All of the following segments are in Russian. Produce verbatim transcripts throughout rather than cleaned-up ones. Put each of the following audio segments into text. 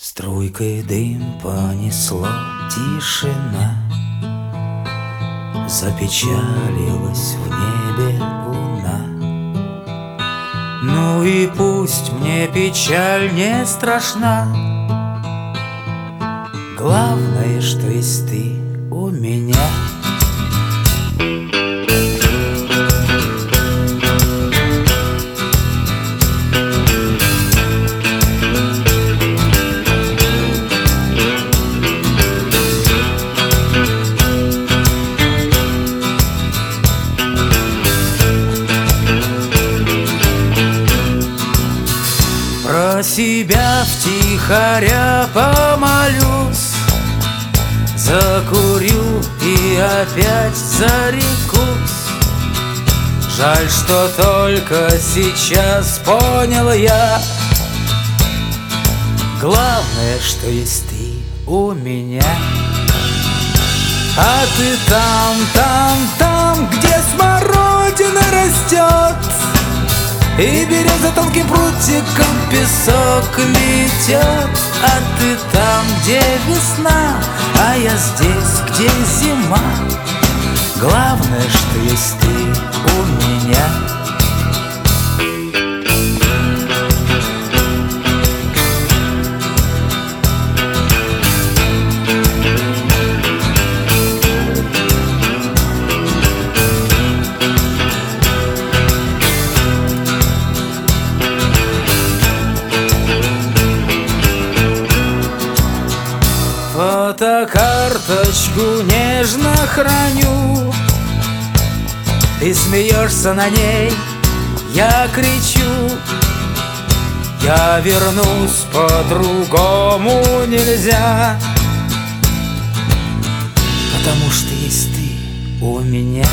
Струйкой дым понесло, тишина, запечалилась в небе луна. Ну и пусть мне печаль не страшна, главное, что есть ты у меня. Про себя втихаря помолюсь, закурю и опять зарекусь. Жаль, что только сейчас понял я, главное, что есть ты у меня. А ты там, там, там, где смородина растет, и береза тонким прутиком песок метет. А ты там, где весна, а я здесь, где зима. Главное, что есть ты у меня. Фотокарточку нежно храню, ты смеешься на ней, я кричу. Я вернусь, по-другому нельзя, потому что есть ты у меня.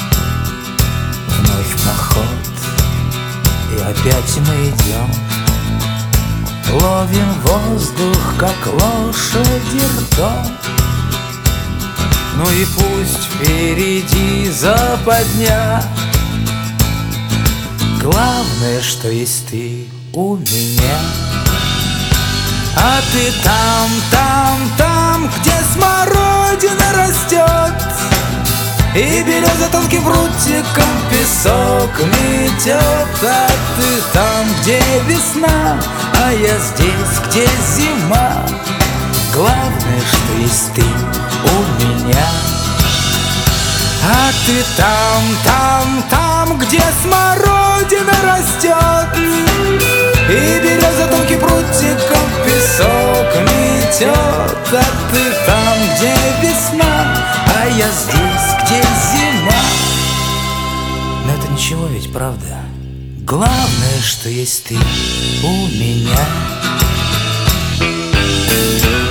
Вновь поход, и опять мы идем, ловим воздух, как лошади ртом. Ну и пусть впереди западня, главное, что есть ты у меня. А ты там, там, там, где смородина растет, и береза тонким прутиком песок метет. А ты там, где весна, а я здесь, где зима. Главное, что есть ты у меня. А ты там, там, там, где смородина растет, и береза тонким прутиком песок метет. А ты там, где весна, а я здесь, где зима. Но это ничего ведь, правда? Главное, что есть ты у меня.